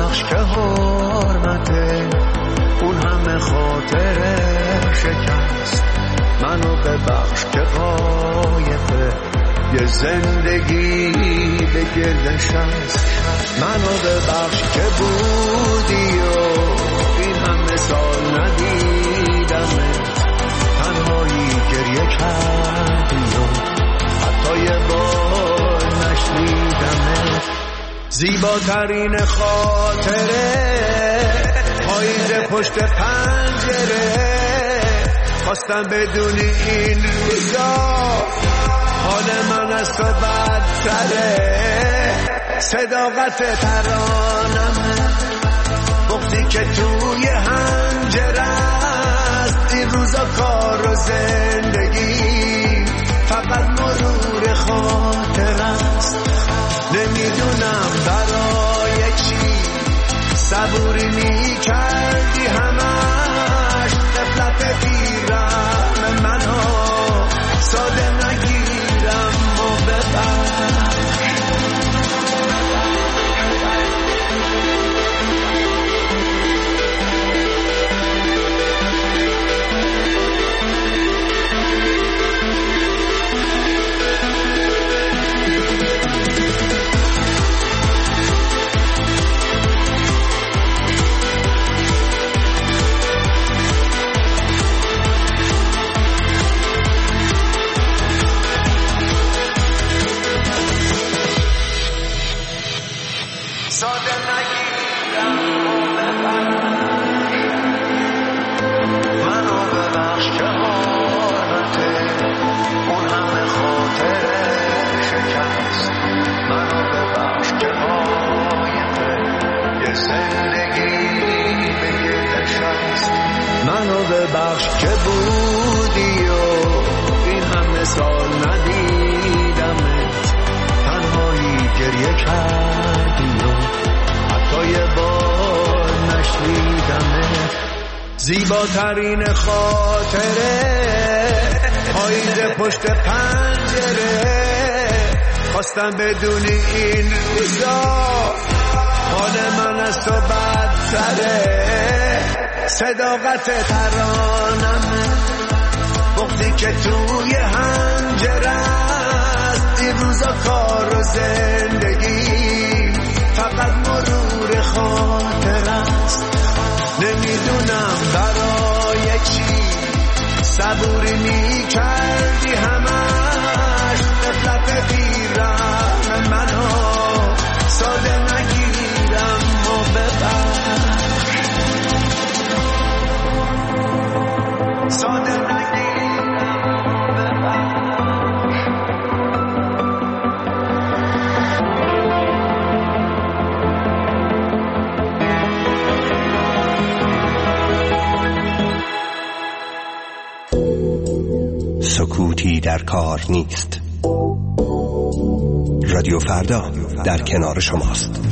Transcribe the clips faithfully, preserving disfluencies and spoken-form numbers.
ببخش که حرمته اون همه خاطره شکست. منو ببخش که قایقه یه زندگی به گردش هست. منو ببخش که بودی و این همه سال ندیدمه، تنهایی گریه کردی و حتی یه بار نشنیدمه. زیباترین خاطره پاییز پشت پنجره، خواستم بدونی این روزا حال من از تو بدتره. صداقت ترانمه بغضی که توی هنجره است. این روزا کار و زندگی فقط مرور خاطر است. نمیدونم برای چی صبوری میکردی همش، غفلت پیرم منو ساده نگیرم و ببر. منو ببخش که بودی و این همه سال ندیدمت، تنهایی گریه کردی و حتی یه بار نشنیدمت. زیباترین خاطره پاییز پشت پنجره، خواستم بدونی این روزا حال من از تو بدتره. صداقت ترانمه بغضی که توی هنجره است. این روزا کار و زندگی فقط مرور خاطر است. نمیدونم برای چی صبوری میکردی همش، غفلت پیرم منو ساده نگیرم و ببر. ساده نگیرم و ببر. سکوتی در کار نیست. رادیو فردا در کنار شماست.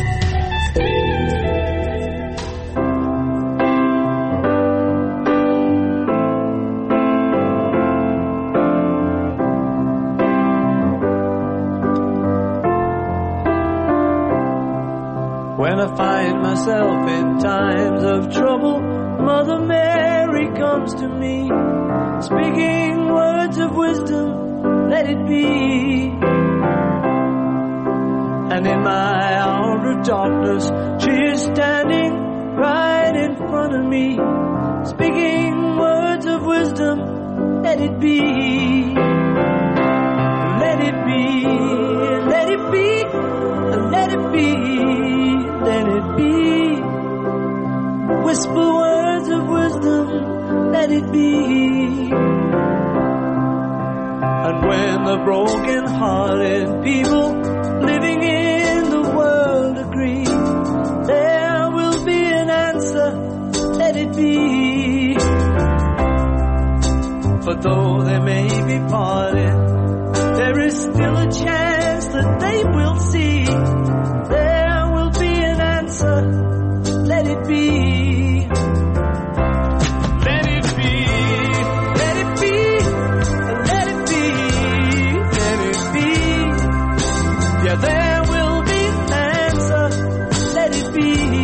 When I find myself in times of trouble, Mother Mary comes to me, speaking words of wisdom, let it be. And in my hour of darkness, she is standing right in front of me, speaking words of wisdom, let it be. Let it be, let it be, let it be, let it be. Whisper words of wisdom, let it be. And when the broken-hearted people living in the world agree, there will be an answer, let it be. For though they may be parted, there is still a chance that they will see. There will be an answer, let it be. Let it be, let it be, let it be, let it be. Yeah, there will be an answer, let it be.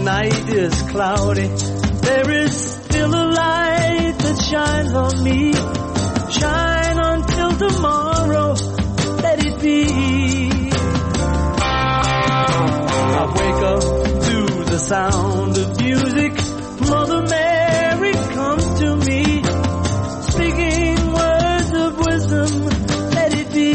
night is cloudy, there is still a light that shines on me. Shine until tomorrow, let it be. I wake up to the sound of music. Mother Mary comes to me, speaking words of wisdom. Let it be.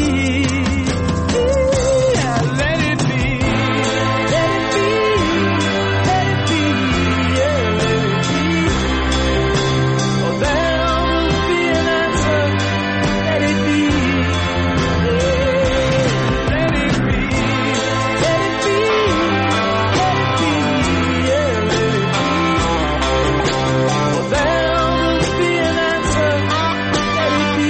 Yeah, let it be. Let it be. Let it be. Yeah, let it be. Oh, there will be an answer. Let it be. Yeah, let it be. Let it be. Let it be. Yeah, let it be. Oh, there will be an answer. Let it be.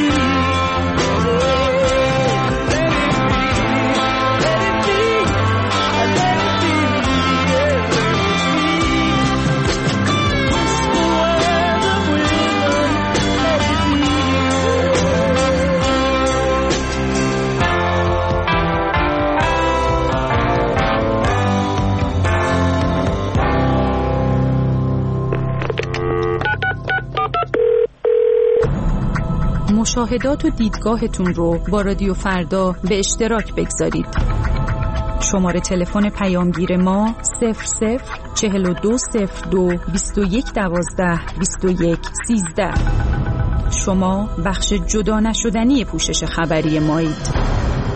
مشاهدات و دیدگاهتون رو با رادیو فردا به اشتراک بگذارید. شماره تلفن پیامگیر ما صفر صفر چهل و دو صفر دو بیست و یک دوازده بیست و یک سیزده. شما بخش جدا نشدنی پوشش خبری مایید.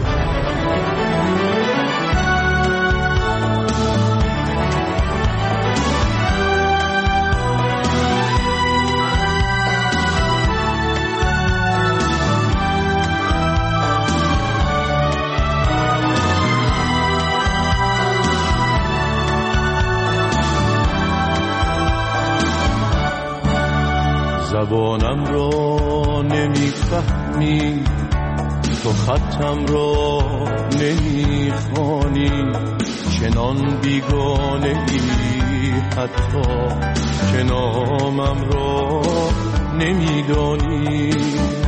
زبانم را نمیفهمی، تو خطم را نمیخوانی، چنان بیگانه ای حتی که نامم را نمیدانی.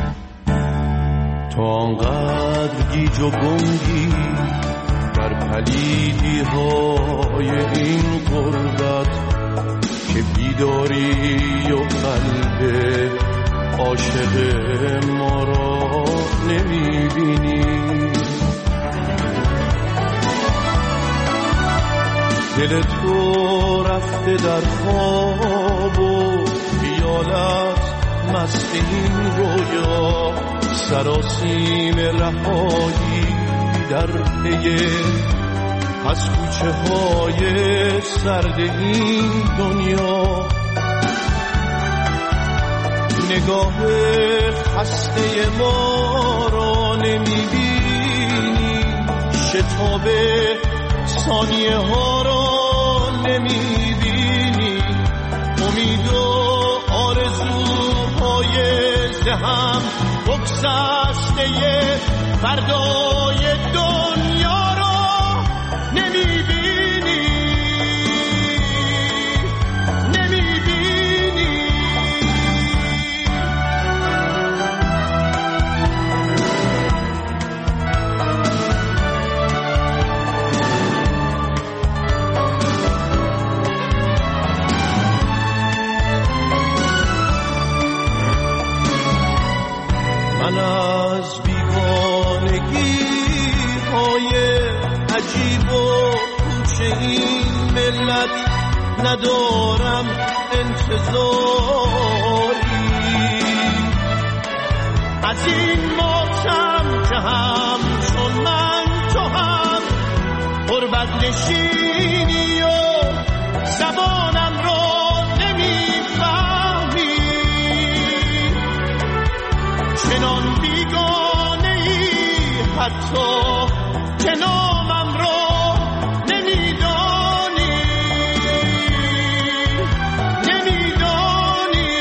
تو آنقدر گیج و گنگی در پلیدی های این غربت که بیداری و قلب عاشق ما را نمیبینی. دل تو رفته در خواب و خیالت مست این رویا، سراسیم رهایی در پی از کوچه های سرد این دنیا. نگاه خسته ما را نمیبینی، شتاب ثانیه ها را نمیبینی، امید و آرزوهای ذهن بگذشته فردای دنیا را نمیبینی، نمیبینی. من از بیگانگی های عجیب و کوچه این ملت ندارم انتظاری، از این ماتم که هم چون من تو هم غربت نشینی و زبانم را نمیفهمی، چنان بیگانه ای حتی که نامم را نمیدانی، نمیدانی.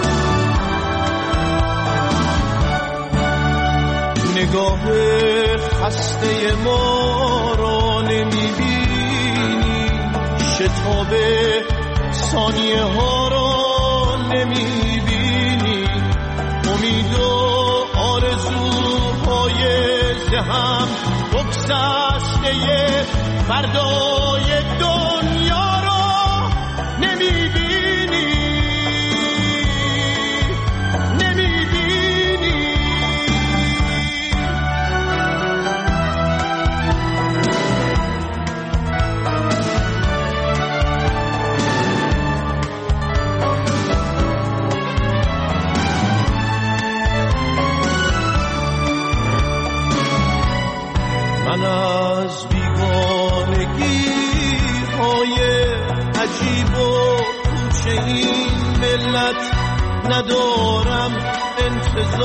نگاه خسته ما را نمیبینی، شتاب ثانیه ها را نمیبینی، امید و آرزوهای ذهن بگذشته فردای دنیا را نمیبینی، نمیبینی. من از بیگانگی های عجیب و پوچه این ملت ندارم انتظاری،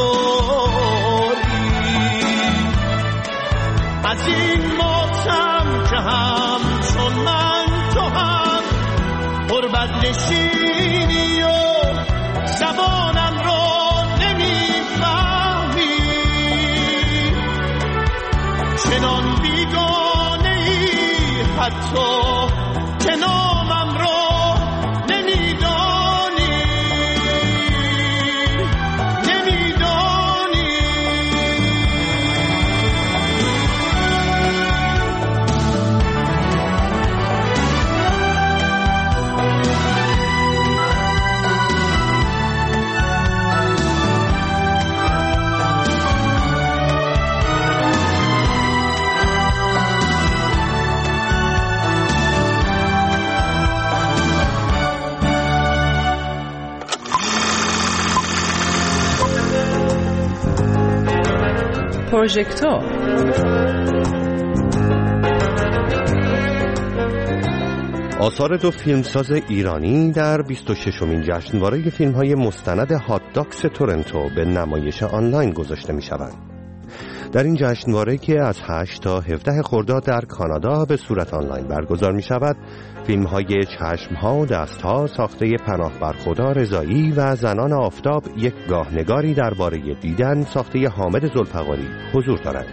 از این ماتم که هم چون من تو هم غربت نشینی و زبانم را نمیفهمی، چنان بیگانه ای حتی که نامم را نمیدانی، نمیدانی. پروژکتور آثار دو فیلمساز ایرانی در بیست و ششمین جشنواره فیلم‌های مستند هات داکس تورنتو به نمایش آنلاین گذاشته می‌شوند. در این جشنواره که از هشت تا هفده خرداد در کانادا به صورت آنلاین برگزار می‌شود، فیلم‌های چشم‌ها و دست‌ها ساخته پناه بر خدا رضایی و زنان آفتاب یک گاهنگاری درباره دیدن ساخته حامد ذوالفقاری حضور دارد.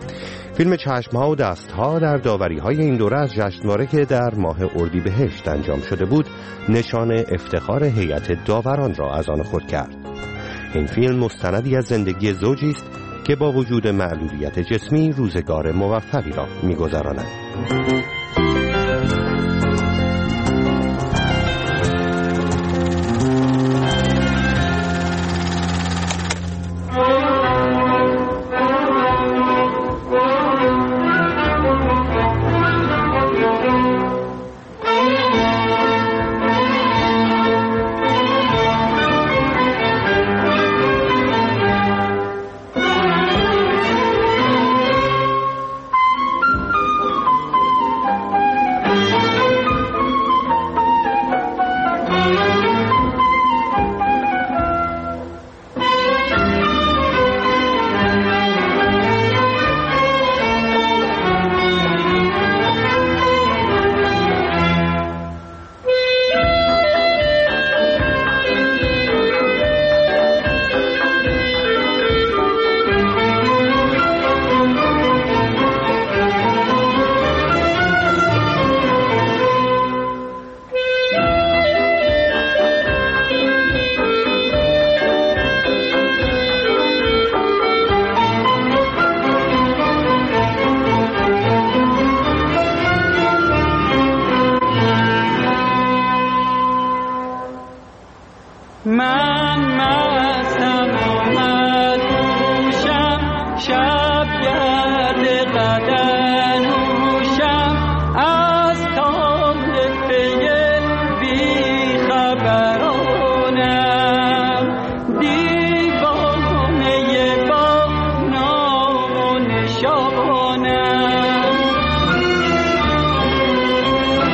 فیلم چشم‌ها و دست‌ها در داوری‌های این دوره از جشنواره که در ماه اردیبهشت انجام شده بود، نشان افتخار هیئت داوران را از آن خود کرد. این فیلم مستندی از زندگی زوجی است که با وجود معلولیت جسمی روزگار موفقی را می‌گذراند.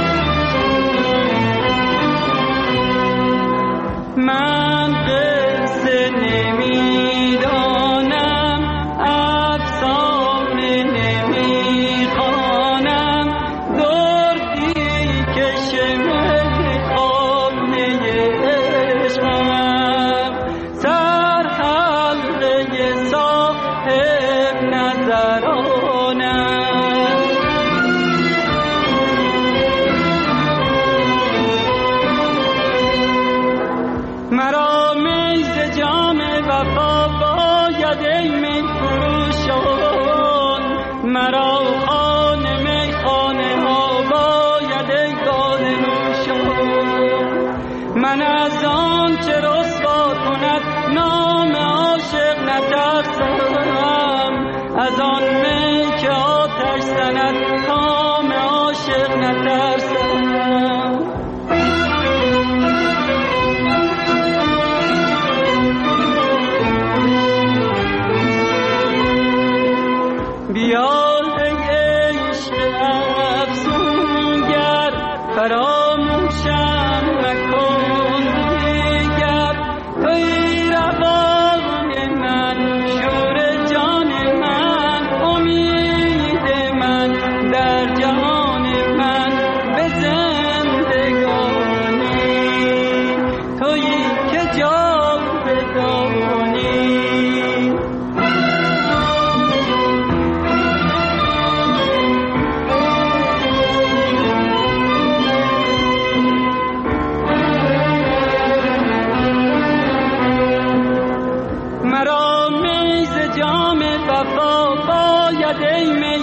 من من از آن چه رسوا کند نام عاشق نترسم، از آن می که آتش زند کام عاشق نترسم. بیا ای عشق افسونگر فراموشم مکن دیگر، توی روان من شور جان من امید من در جهان من به زندگانی، توی که جاودانی. مرا میز جام وفا باید ای می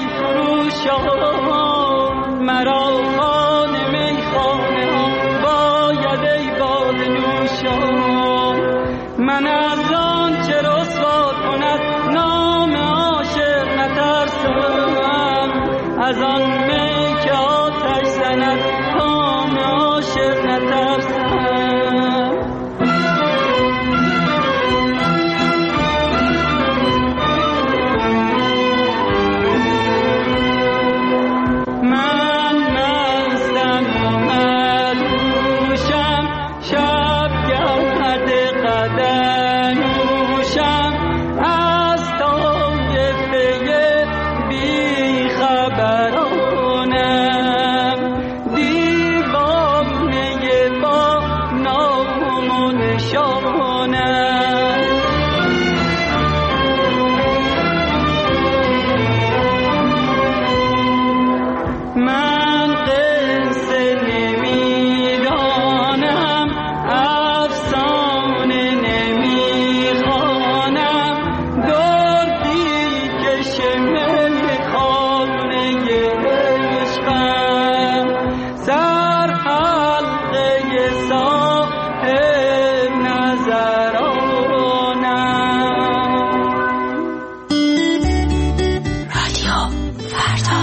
فروشان، مرا خانه می خانه ها باید ای باده نوشان. من از آن چه رسوا کند نام عاشق نترسم، از آن می که آتش زند کام عاشق نترسم. من مستم و مدهوشم، شب گرد قدنوشم، از طایفه بی خبرانم، دیوانه با نام و نشانم. من قصه نمیدانم، افسانه نمیخوانم، دردی که شمل خانه عشقم، سر حلقه صاحب نظرانم. رادیو فردا.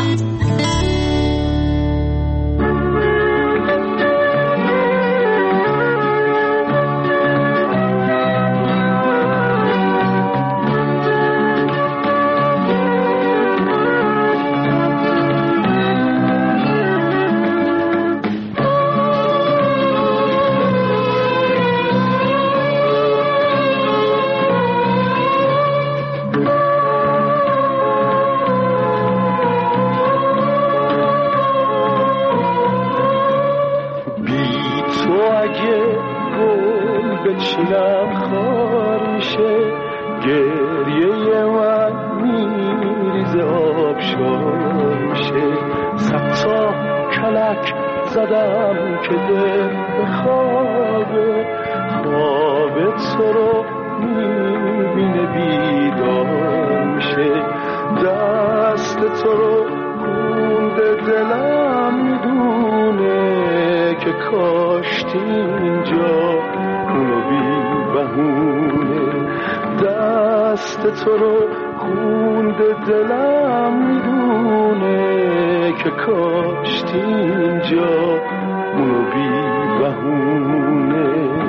بچینم خار میشه، گریه من میریزه آبشار میشه. صد تا کلک زدم که دل بخوابه، خواب تو رو میبینه بیدار میشه. دست تو رو خونده دلم میدونه که کاشتی اینجا اونو بی بهونه. دست تو رو خونده دلم میدونه که کاشتی اینجا اونو بی بهونه.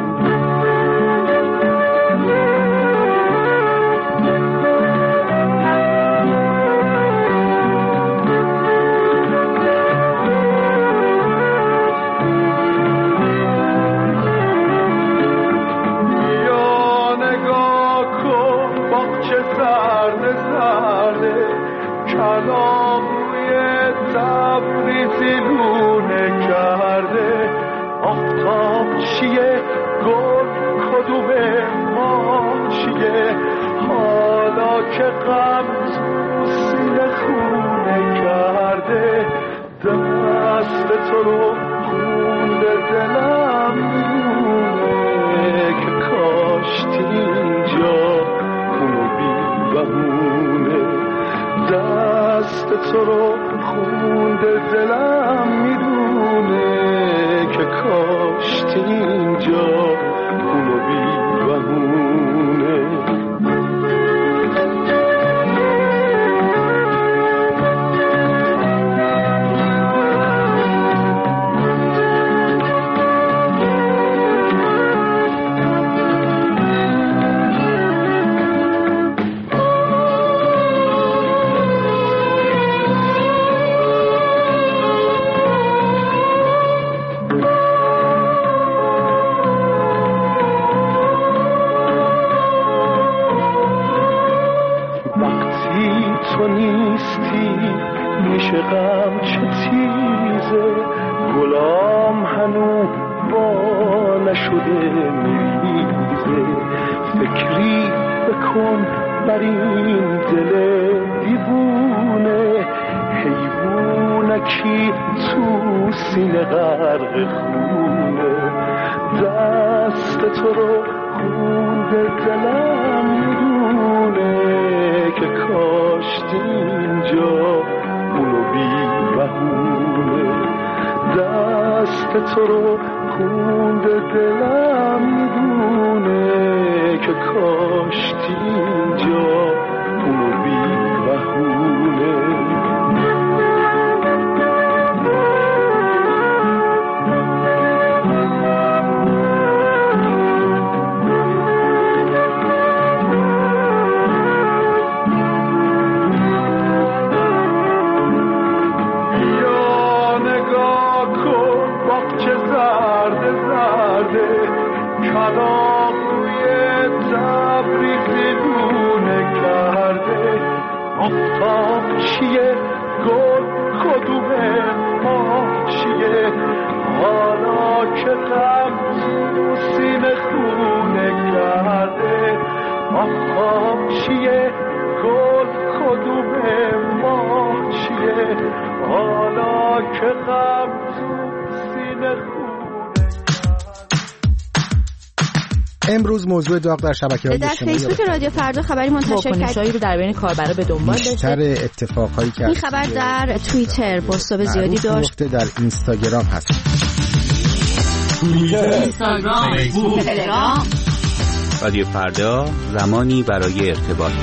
کلام روی تبریزی لونه کرده، آفتاب چیه گل کدومه ماه چیه، حالا که غم تو سینه خونه کرده. دست تو رو خونده دلم میونه که کاشتی اینجا اونو بی بهونه. دست تو رو خونده دلم میدونه که کاشتی اینجا پیش غم چه تیزه، گلام هنو با نشده میریزه. فکری بکن بر این دل دیوونه، حیوونکی تو سینه غرق خونه. دست تو رو خونده دلم میدونه که کاشتی اینجا اونو بی بهونه. دست تو رو خونده دلم میدونه که کاشتی اینجا اونو بی بهونه. آفتاب چیه گل کدومه ماه چیه، حالا که غم تو سینه خونه کرده. آفتاب چیه گل کدومه ماه چیه، حالا که غم تو سینه خونه. امروز موضوع داغ در شبکه‌های اجتماعی در فیسبوک رادیو فردا خبری منتشر کرد. واکنشایی رو در بین کاربرا به دنبال داشته. بیشتر اتفاقایی که این خبر در توییتر بازتاب زیادی داشت. در اینستاگرام هست. توییتر، اینستاگرام، فیسبوک، تلگرام. رادیو فردا، زمانی برای ارتباط.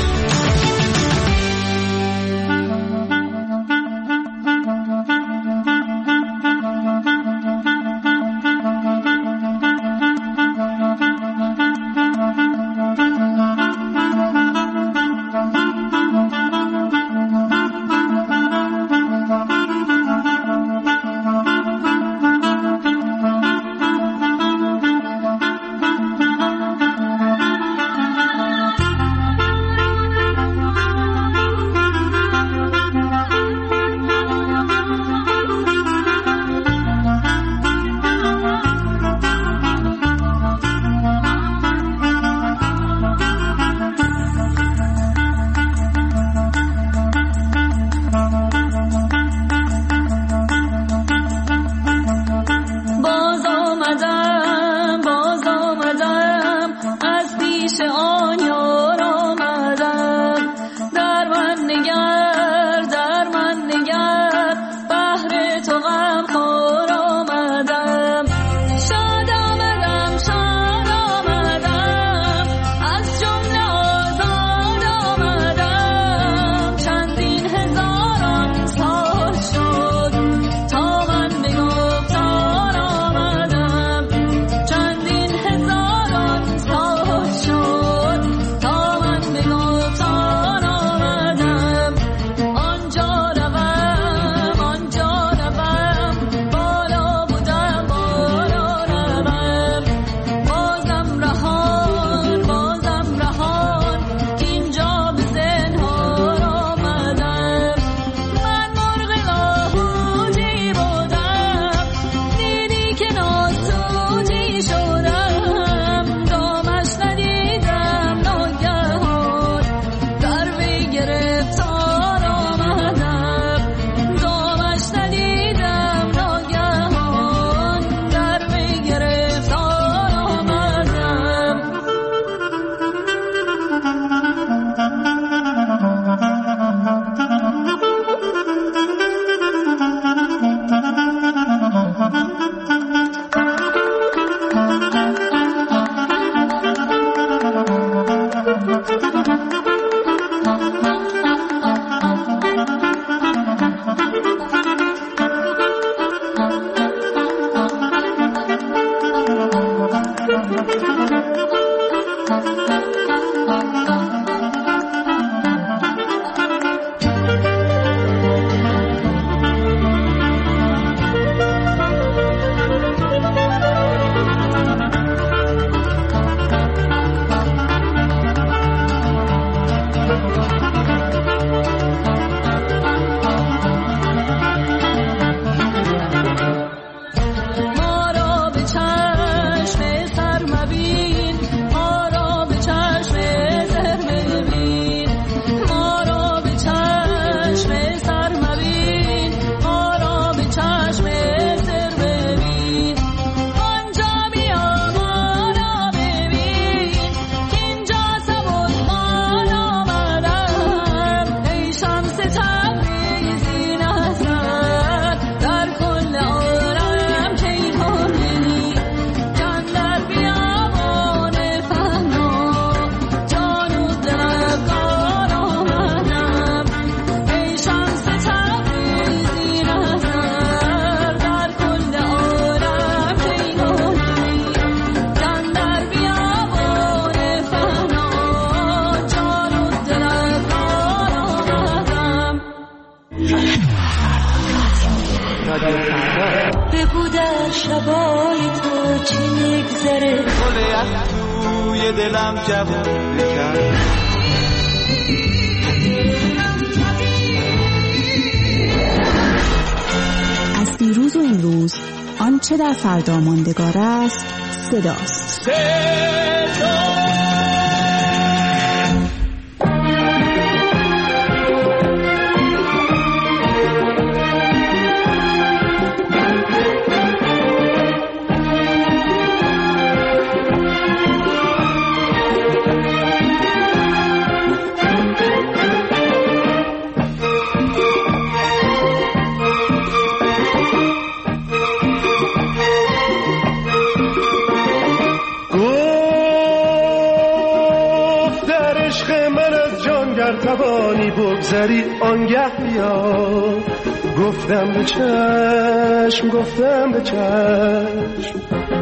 بگذره گل از توی دلم جوون بگذره. از دیروز و امروز آنچه در فردا ماندگار است صداست. صدا توانی بگذری آنگه بیا. گفتم به چشم گفتم به چشم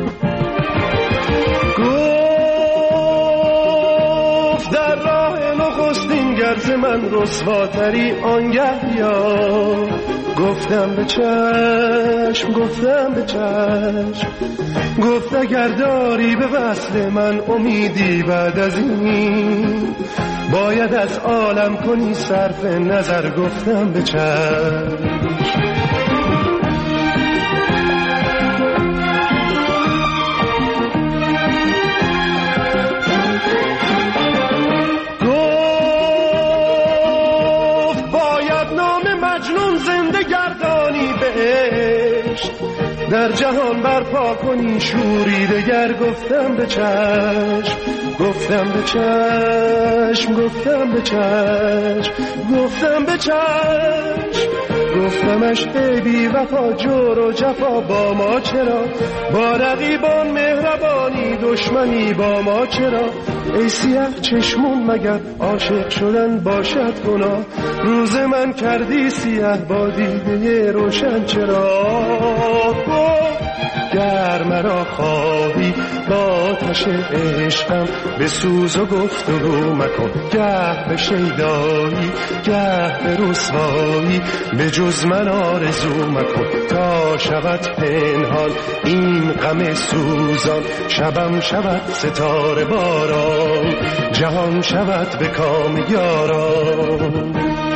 گفت در راه نخستین گرز من رسواتری آنگه بیا. گفتم به چشم گفتم به چشم گفت اگر داری به وصل من امیدی بعد از این باید از عالم کنی صرف نظر. گفتم به چشم گفت باید نام مجنون زنده گردانی بهشت در جهان برپا کنی شوری دگر. گفتم به چشم گفتم به چشم گفتم به چشم گفتم به چشم گفتمش ای بی وفا جور و جفا با ما چرا. با رقیبان مهربانی دشمنی با ما چرا. ای سیاه چشمون مگر عاشق شدن باشد گناه. روز من کردی سیاه با دیده روشن چرا. گر مرا خواهی با آتش عشقم به سوز و گفتگو مکن. گه به شیدایی گه به رسوایی به جز من آرزو مکن. تا شود پنهان این غم سوزان شبم شود ستاره باران جهان شود به کام یاران.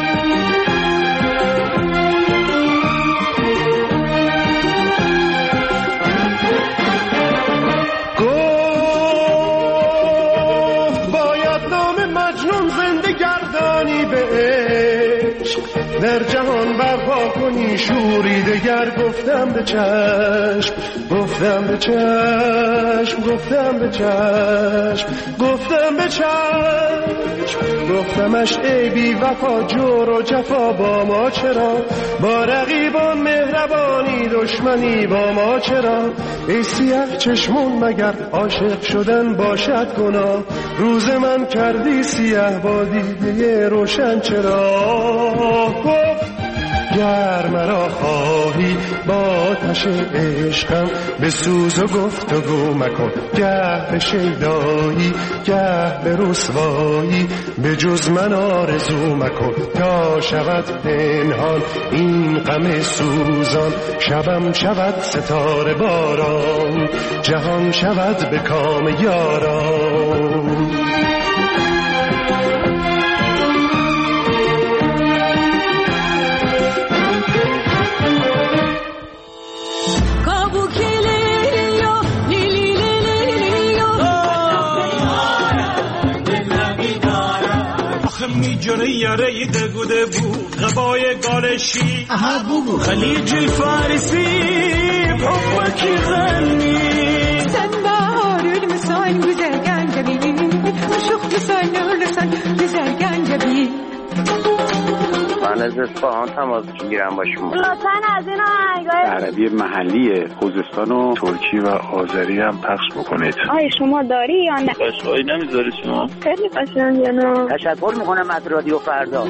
در جهان برپا کنی شوری دگر. گفتم به چشم گفتم به چشم گفتم به چشم گفتم به چشم گفتمش ای بی وفا جور و جفا با ما چرا. با رقیبان مهربانی دشمنی با ما چرا. ای سیاه چشمون مگر عاشق شدن باشد گناه. روز من کردی سیاه با دیده روشن چرا. گر مرا خواهی با آتش عشقم به سوز و گفتگو مکن. گه به شیدایی گه به رسوایی به جز من آرزو مکن. تا شود پنهان این غم سوزان شبم شود ستاره باران جهان شود به کام یاران. میجونه یاره دگوده بو غبای گالشی اها بو خلیج الفارسی بحبك غني سنبار المسان güzelgen جبين وشوخ لسان لسان güzelgen جبين. من از اصفهان تماس میگیرم با شما. لطفاً از این آهنگای عربی محلی خوزستان و ترکی و آذری هم پخش بکنید. آیا شما داری یا نه؟ قشقایی نمیذاری شما؟ خیلی قشنگه نه؟ تشکر میکنم از رادیو فردا.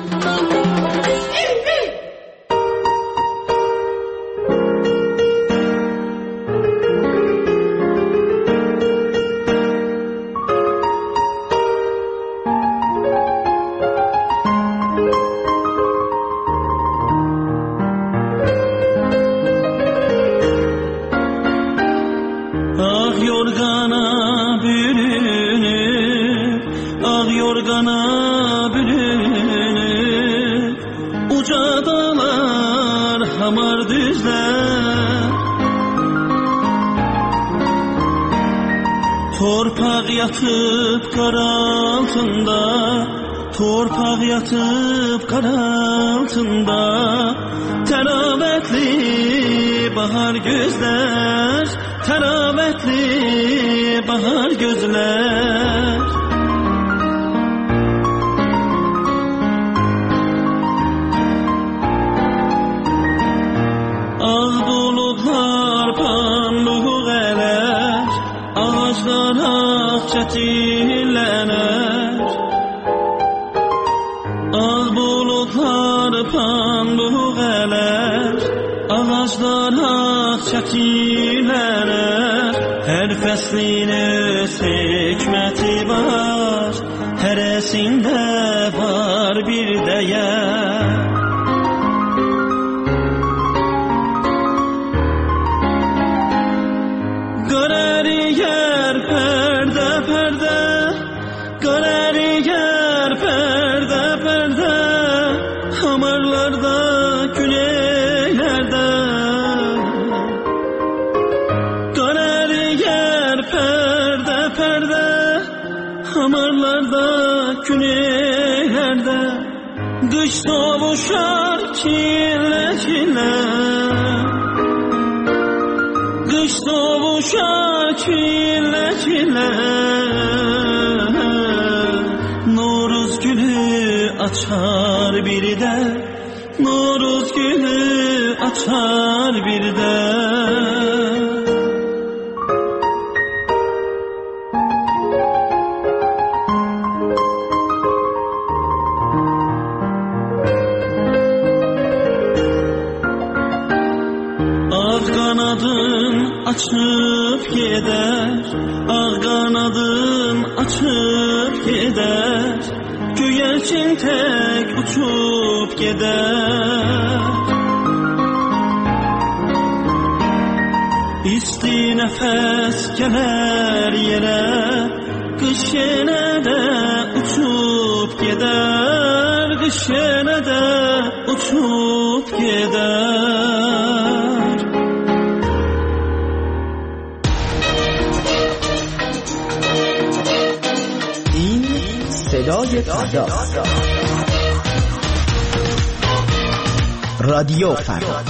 Ağ yorgana bürünüp, ağ yorgana bürünüp, uca dağlar hamar düzler. Torpaq yatıp qar altında, torpaq yatıp qar altında, təravətli bahar gözlər, təravətli bahar gözlər. Ağ bulutlar pambıq ələr, ağaclar ağ çətirlənər. Ağ bulutlar pambıq ələr, ağaclar ağ çətirlənər. Hər fəslin öz hikməti var, hərəsində var bir dəyər. Qış sovuşar çile çile, qış sovuşar çile çile. Noruz gülü açar bir de, Noruz gülü açar bir de. Açıp gider, ağ kanadım açıp gider, göyerçin tek uçup gider. İsti nefes geler yere, kış yine de uçup gider, kış yine de uçup gider. صدای فردا، رادیو فردا.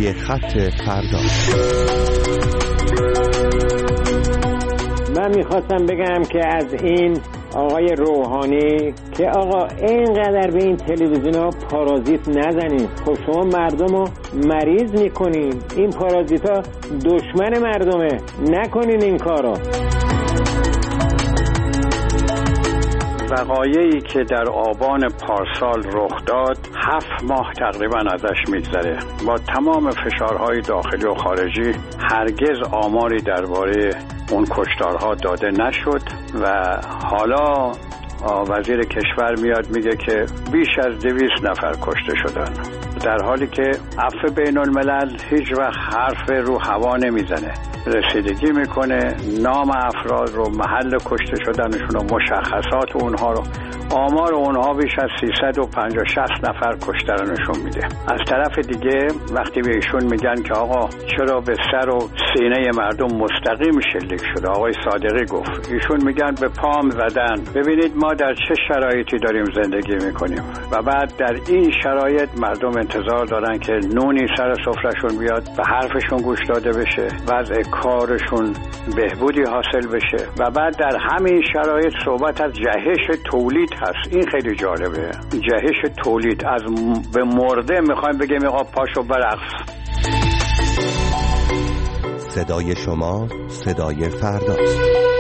روی خط فردا. من میخواستم بگم که از این آقای روحانی که آقا اینقدر به این تلویزیون ها پارازیت نزنید. خب شما مردم رو مریض میکنین، این پارازیت ها دشمن مردمه، نکنین این کارو. وقایعی که در آبان پارسال رخ داد هفت ماه تقریبا ازش میگذره. با تمام فشارهای داخلی و خارجی هرگز آماری درباره اون کشتارها داده نشد و حالا وزیر کشور میاد میگه که بیش از دویست نفر کشته شدن، در حالی که عفو بین الملل هیچ وقت حرف رو هوا نمیزنه، رسیدگی میکنه نام افراد رو، محل کشته شدنشون رو، مشخصات اونها رو، آمار اونها بیش از سیصد و پنجاه شصت نفر کشترنشون میده. از طرف دیگه وقتی به ایشون میگن که آقا چرا به سر و سینه مردم مستقیم شلیک شده، آقای صادقی گفت، ایشون میگن به پام زدن. ببینید ما در چه شرایطی داریم زندگی میکنیم و بعد در این شرایط مردم انتظار دارن که نونی سر سفرهشون بیاد، به حرفشون گوش داده بشه، وضع کارشون بهبودی حاصل بشه و بعد در همین شرایط صحبت از جهش تولید هست. این خیلی جالبه، جهش تولید. از م... به مرده میخوایم بگیم آقا پاشو برقص. صدای شما صدای فرداست.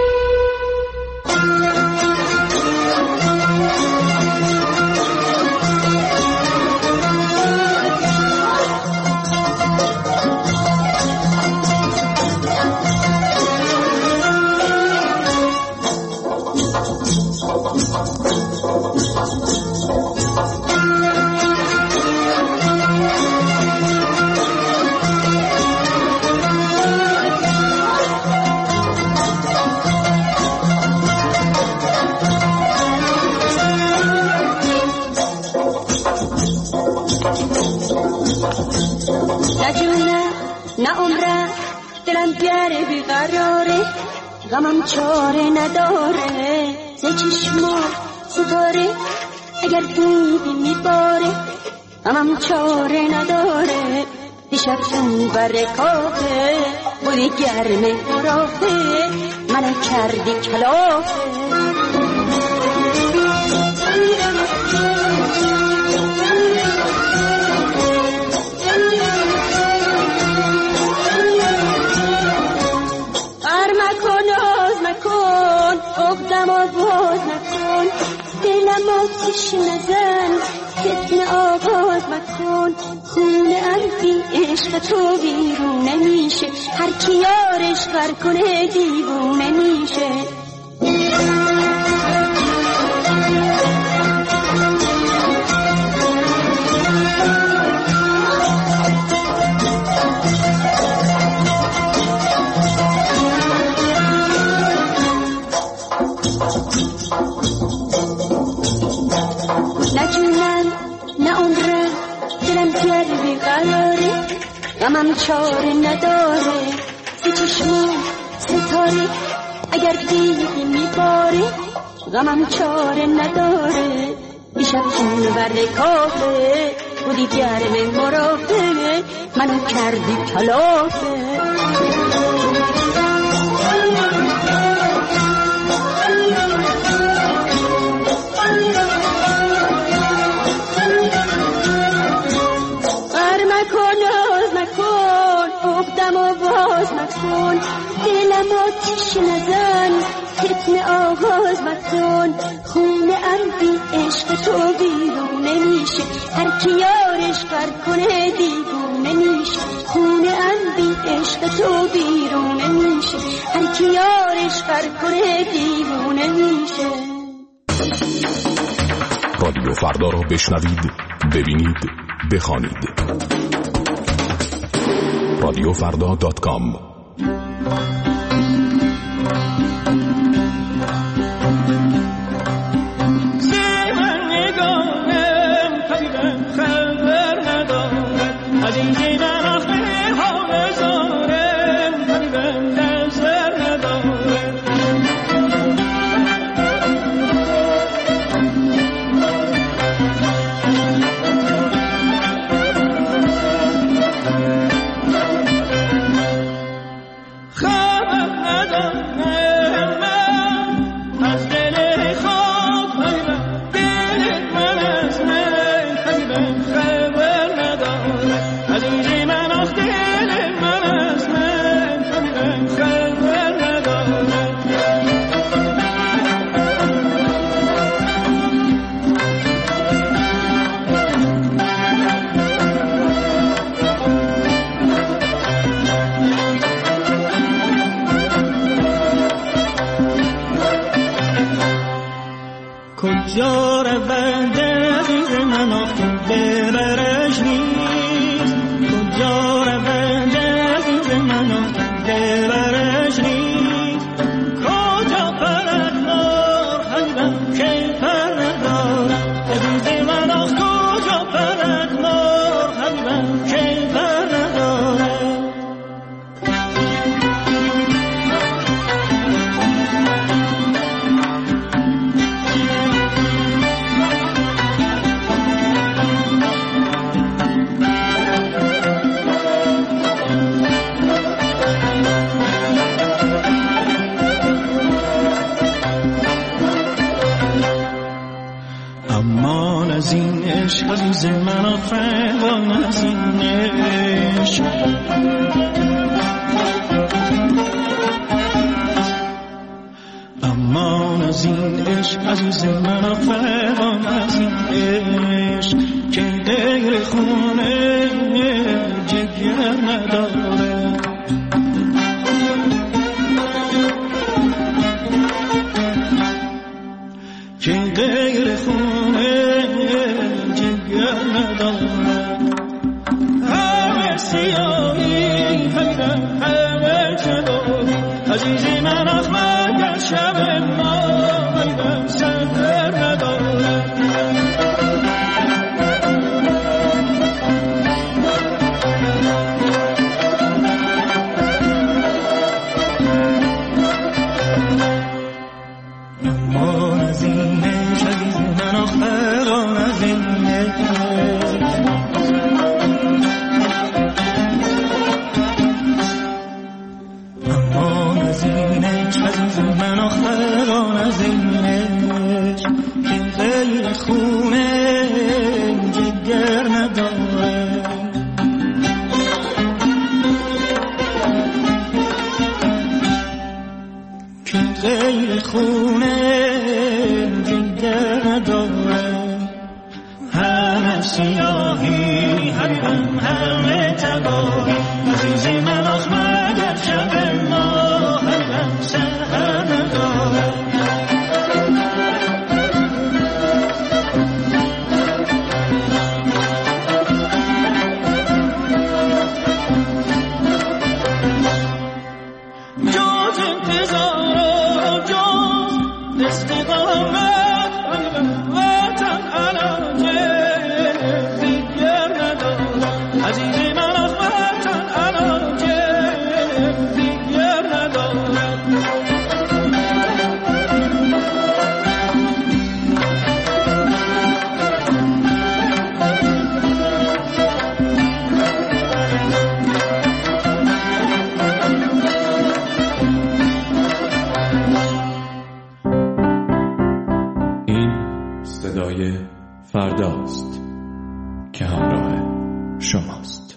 دلم بیقراره، غمم چاره نداره، ز چشما ستاره اگر دیدی میباره، غمم چاره نداره. دیشب اون برکاته بودی گرمه رافه، منو کردی کلافه. اقدم و باز نکن، دلم آتش نزن، فتنه آغاز مکن. خونه ام بی عشق تو بیرون نمیشه، هر کی یارش غر کنه دیوونه میشه. غمم چاره نداره، ز چشمم ستاره اگر دیدی میباره، غمم چاره نداره. دیشب خون برکافه بودی گرم مرافه، منو کردی کلافه. دلم آتش نزن، فتنه آغاز مکن. خونه ام بی عشق تو بیرونه میشه، هر کی یارش غر کنه دیوونه میشه. خونه ام بی عشق تو بیرونه میشه، هر کی یارش غر کنه دیوونه میشه. رادیو فردا را بشنوید، ببینید، بخوانید. رادیو فردا دات کام. کجا رود عزیز من آخه ببرش نیست کجا رود عزیز من آخه ببرش نیست کجا پرد مار حیبم که پر ندارم عزیز من آخ کجا پرد مار حیبم که پر ندارم از این عشق عزیز من آفرین از این عشق امان از این عشق عزیز من آفرین از این عشق که غیر خونه جگر نداره که غیر خونه همه سیاهی همه چداری عزیزی من آخ مگر شب ما میدم سفر نداره امان از این عشق عزیزی من آخ فران از این من آخران از این عشق که غیر خونه جگر نداره که غیر خونه جگر نداره همه سیاهی هم همه تباهی عزیزی من آخ مگر شب ما هم سهر نداره جز انتظار و جز استقامت وطن علاجه دیگر نداره عزیزی من آخ وطن علاجه دیگر نداره صدای فرداست که همراه شماست.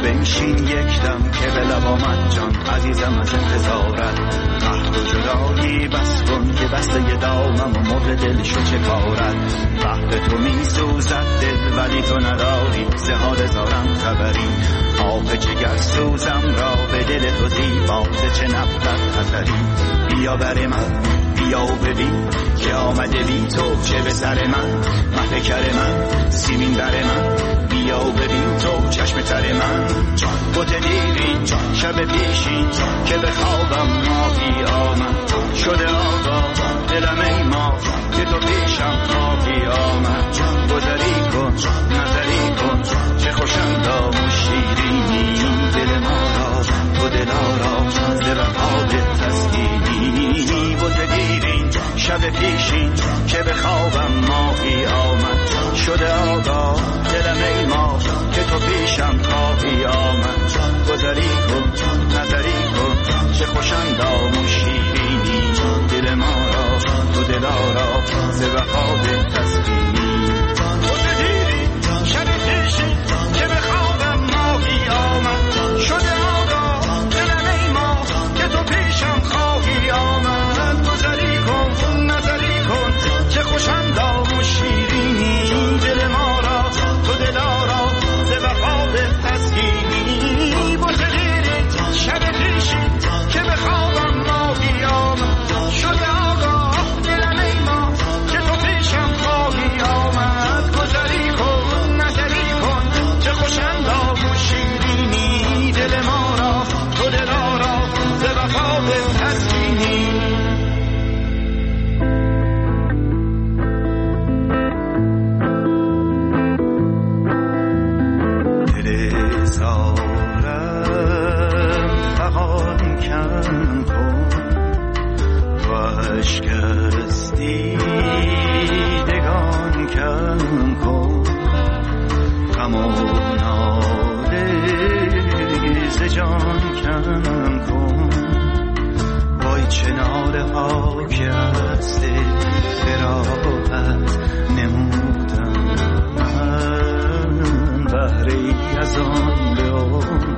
بنشین یک دم که به لب آمد جان عزیزم از انتظارت. قهر و جدایی بس کن که بسته دامم و مرغ دل شو چه کارت. وقت تو می سوزد دل ولی تو نداری ز حال زارم خبری. آب جگر سوزم را به دل تو زیبا ز چه نفرت خطری. بیا بر من بیا و ببین که آمده بی تو چه به سر من. محفکر من سیمین در من بیا و ببین تو چشم تر من. بوت دیرین شب پیشین که به خوابم ماهی آمد. شده آقا دلم ای ما که تو پیشم ماهی آمد. گذری کن نظری کن چه خوشندام و شیرینی. دل ما را تو دلارا ز وفا تسکینی. بوت دیرین شب پیشین که به خوابم ماهی آمد. شده آقا دلم ای ما که تو پیشم خواهی آمد. گذری کن نظری کن چه خوشندام و شیرینی. دل ما را تو دلارا ز وفا تسکینی. بوت دیرین شب پیشین که به خوابم ماهی آمد. شده آقا دلم ای ما که تو پیشم خواهی آمد. گذری کن نظری کن چه خوشندام و شیرینی. دل ما را تو دلارا ز وفا تسکینی. بوت دیرین شب پیشین که به خوابم ماهی آمد. شده آقا دلم ای ما که تو پیشم خواهی آمد. گذری کن نظری کن چه خوشندام و شیرینی. دل ما را تو دلارا ز وفا تسکینی. جان کم کن وای چه ناله ها که از دل راحت نمودم من. بهره ای از آن به